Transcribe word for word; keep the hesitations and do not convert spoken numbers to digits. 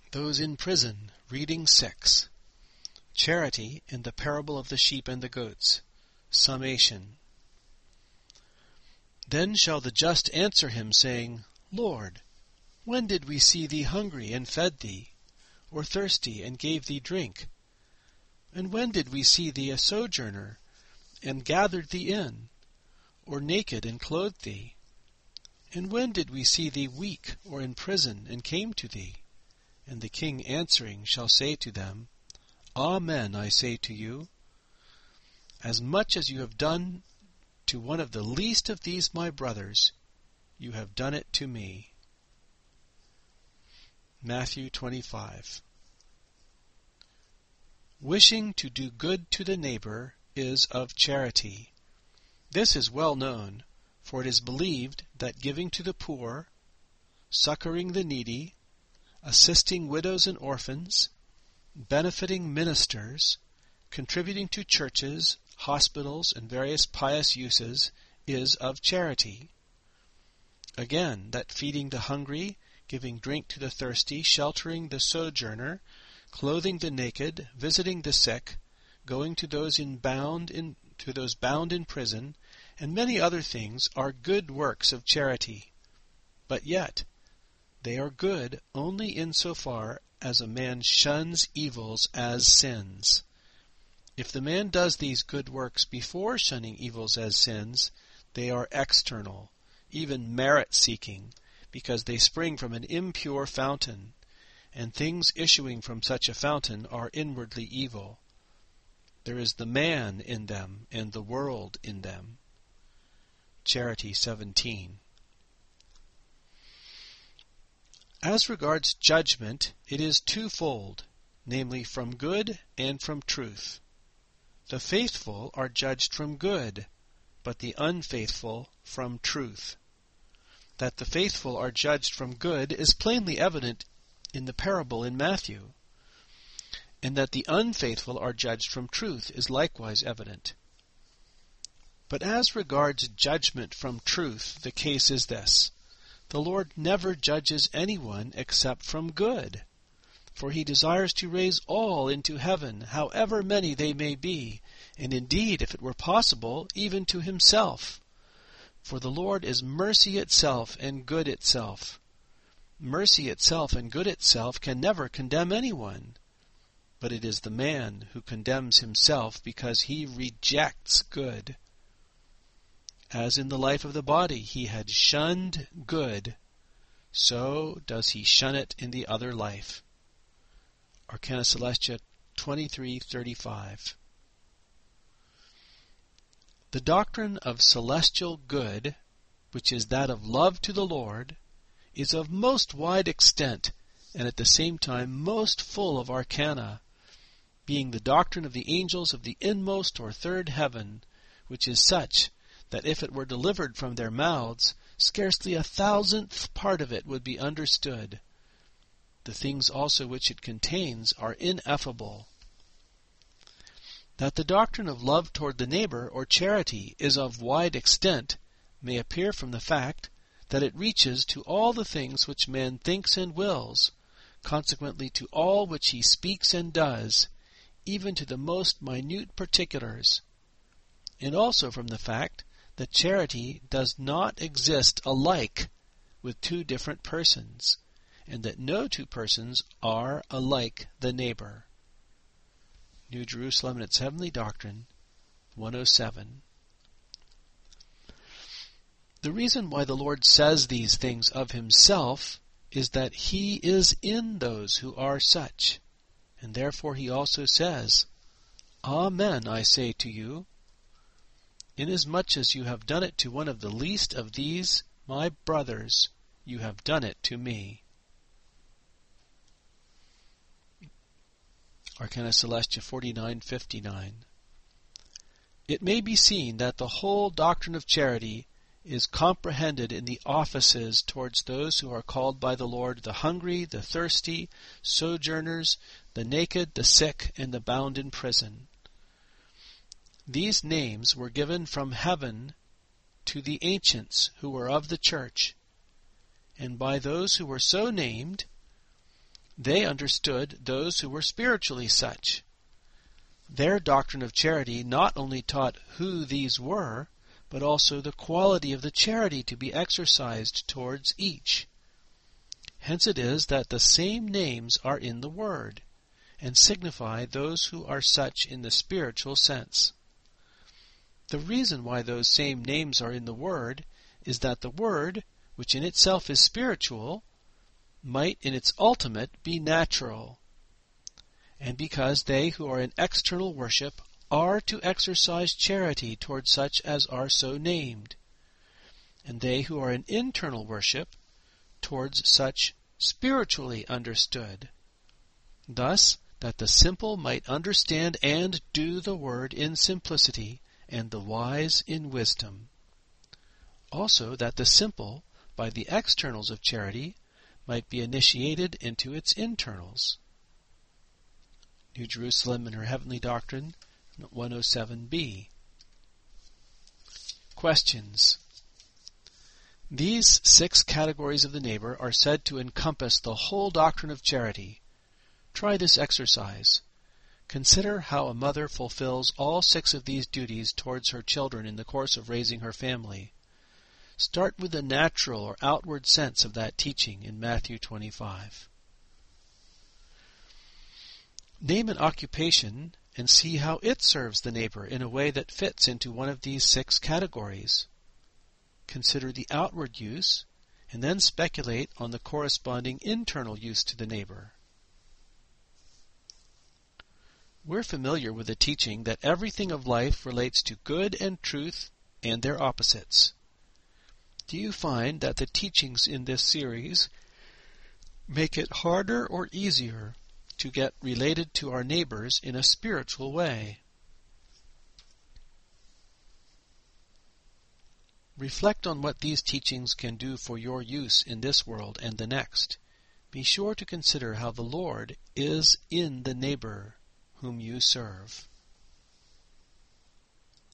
Those in prison, reading six. Charity in the parable of the sheep and the goats. Summation. Then shall the just answer him, saying, Lord, when did we see thee hungry, and fed thee, or thirsty, and gave thee drink? And when did we see thee a sojourner, and gathered thee in, or naked, and clothed thee? And when did we see thee weak, or in prison, and came to thee? And the king answering shall say to them, Amen, I say to you, as much as you have done to one of the least of these my brothers, you have done it to me. Matthew twenty-five. Wishing to do good to the neighbor is of charity. This is well known, for it is believed that giving to the poor, succoring the needy, assisting widows and orphans, benefiting ministers, contributing to churches, hospitals, and various pious uses is of charity. Again, that feeding the hungry, giving drink to the thirsty, sheltering the sojourner, clothing the naked, visiting the sick, going to those in bound in to those bound in prison, and many other things are good works of charity. But yet they are good only insofar as a man shuns evils as sins. If the man does these good works before shunning evils as sins, they are external, even merit-seeking, because they spring from an impure fountain, and things issuing from such a fountain are inwardly evil. There is the man in them, and the world in them. Charity seventeen. As regards judgment, it is twofold, namely from good and from truth. The faithful are judged from good, but the unfaithful from truth. That the faithful are judged from good is plainly evident in the parable in Matthew, and that the unfaithful are judged from truth is likewise evident. But as regards judgment from truth, the case is this. The Lord never judges anyone except from good, for he desires to raise all into heaven, however many they may be, and indeed, if it were possible, even to himself. For the Lord is mercy itself and good itself. Mercy itself and good itself can never condemn anyone, but it is the man who condemns himself because he rejects good. As in the life of the body he had shunned good, so does he shun it in the other life. Arcana Celestia twenty-three thirty-five. The doctrine of celestial good, which is that of love to the Lord, is of most wide extent and at the same time most full of arcana, being the doctrine of the angels of the inmost or third heaven, which is such that if it were delivered from their mouths, scarcely a thousandth part of it would be understood. The things also which it contains are ineffable. That the doctrine of love toward the neighbor, or charity, is of wide extent may appear from the fact that it reaches to all the things which man thinks and wills, consequently to all which he speaks and does, even to the most minute particulars, and also from the fact that charity does not exist alike with two different persons, and that no two persons are alike the neighbor. New Jerusalem and its Heavenly Doctrine, one oh seven. The reason why the Lord says these things of himself is that he is in those who are such, and therefore he also says, Amen, I say to you, inasmuch as you have done it to one of the least of these my brothers, you have done it to me. Arcana Celestia forty-nine fifty-nine. It may be seen that the whole doctrine of charity is comprehended in the offices towards those who are called by the Lord the hungry, the thirsty, sojourners, the naked, the sick, and the bound in prison. These names were given from heaven to the ancients who were of the church, and by those who were so named, They understood those who were spiritually such. Their doctrine of charity not only taught who these were, but also the quality of the charity to be exercised towards each. Hence it is that the same names are in the Word, and signify those who are such in the spiritual sense. The reason why those same names are in the Word is that the Word, which in itself is spiritual, might in its ultimate be natural, and because they who are in external worship are to exercise charity toward such as are so named, and they who are in internal worship towards such spiritually understood, thus that the simple might understand and do the word in simplicity, and the wise in wisdom. Also that the simple, by the externals of charity, might be initiated into its internals. New Jerusalem and Her Heavenly Doctrine, one oh seven b. Questions. These six categories of the neighbor are said to encompass the whole doctrine of charity. Try this exercise. Consider how a mother fulfills all six of these duties towards her children in the course of raising her family. Start with the natural or outward sense of that teaching in Matthew twenty-five. Name an occupation and see how it serves the neighbor in a way that fits into one of these six categories. Consider the outward use, and then speculate on the corresponding internal use to the neighbor. We're familiar with the teaching that everything of life relates to good and truth and their opposites. Do you find that the teachings in this series make it harder or easier to get related to our neighbors in a spiritual way? Reflect on what these teachings can do for your use in this world and the next. Be sure to consider how the Lord is in the neighbor whom you serve.